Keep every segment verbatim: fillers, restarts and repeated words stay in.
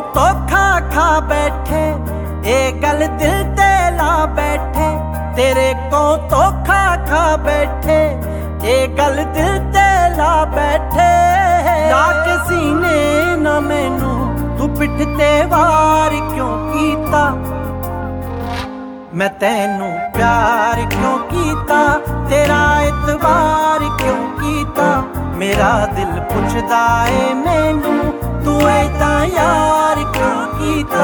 ਧੋਖਾ ਖਾ ਬੈਠੇ, ਇਹ ਗੱਲ ਦਿਲ ਤੇ ਲਾ ਬੈਠੇ। ਤੇਰੇ ਕੋਲ ਧੋਖਾ ਖਾ ਬੈਠੇ, ਇਹ ਗੱਲ ਦਿਲ ਤੇ ਲਾ ਬੈਠੇ। ਲਾ ਕੇ ਸੀਨੇ ਨਾ ਮੈਨੂੰ ਤੂੰ ਪਿੱਠ ਤੇ ਵਾਰ ਕਿਉਂ ਕੀਤਾ? ਮੈਂ ਤੈਨੂੰ ਪਿਆਰ ਕਿਉਂ ਕੀਤਾ? ਤੇਰਾ ਇਤਬਾਰ ਕਿਉਂ ਕੀਤਾ? ਮੇਰਾ ਦਿਲ ਪੁੱਛਦਾ ਏ ਮੈਨੂੰ, ਤੂੰ ਏਦਾਂ ਯਾਰ ਕਿਉਂ ਕੀਤਾ?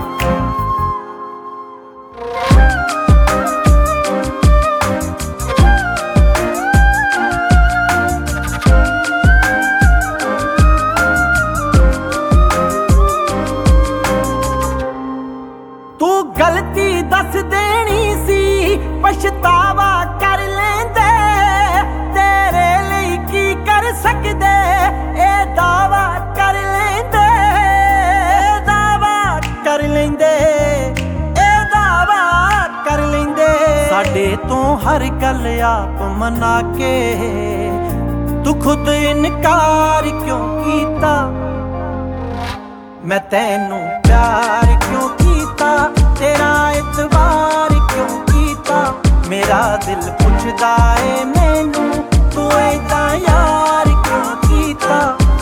ਤੂੰ ਗਲਤੀ ਦੱਸ ਦੇਣੀ ਸੀ, ਪਛਤਾਵਾ ਕਰ ਲੈਂਦੇ। ਤੇਰੇ ਲਈ ਕੀ ਕਰ ਸਕਦੇ, ਇਹ ਦਾਵਾ ਕਰ ਲੈਂਦੇ। ਇਹ ਦਾਵਾ ਕਰ ਲੈਂਦੇ, ਇਹ ਦਾਵਾ ਕਰ ਲੈਂਦੇ। ਸਾਡੇ ਤੋਂ ਹਰ ਗੱਲ ਆਪ ਮਨਾ ਕੇ ਤੂੰ ਖੁਦ ਇਨਕਾਰ ਕਿਉਂ ਕੀਤਾ? ਮੈਂ ਤੈਨੂੰ ਪਿਆਰ ਕਿਉਂ ਕੀਤਾ? ਤੇਰਾ ਇਤਬਾਰ ਕਿਉਂ ਕੀਤਾ? ਮੇਰਾ ਦਿਲ ਪੁੱਛਦਾ ਏ ਮੈਨੂੰ, ਤੂੰ ਏਦਾਂ ਯਾਰ ਕਿਉਂ ਕੀਤਾ?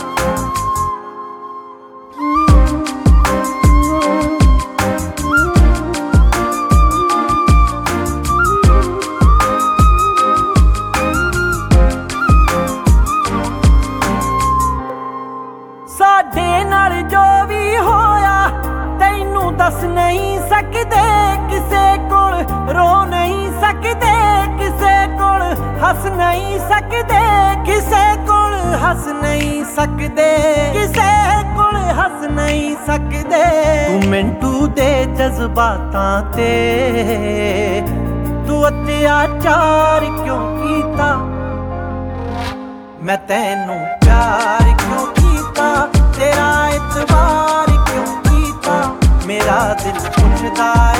ਸਾਡੇ ਨਾਲ ਜੋ ਵੀ ਹੋਇਆ ਤੈਨੂੰ ਦੱਸ ਨਹੀਂ ਸਕਦੇ। ਕਿਸੇ ਕੋਲ ਰੋ ਨਹੀਂ ਸਕਦੇ, ਕਿਸੇ ਕੋਲ ਹੱਸ ਨਹੀਂ ਸਕਦੇ। ਕਿਸੇ ਕੋਲ ਹੱਸ ਨਹੀਂ ਸਕਦੇ, ਕਿਸੇ ਕੋਲ ਹੱਸ ਨਹੀਂ ਸਕਦੇ। ਤੂੰ ਮਿੰਟੂ ਦੇ ਜਜ਼ਬਾਤਾਂ ਤੇ ਤੂੰ ਅਤਿਆਚਾਰ ਕਿਉਂ ਕੀਤਾ? ਮੈਂ ਤੈਨੂੰ ਪਿਆਰ ਕਿਉਂ ਕੀਤਾ? ਤੇਰਾ ਇਤਬਾਰ ਕਿਉਂ ਕੀਤਾ? ਮੇਰਾ ਦਿਲ ਪੁੱਛਦਾ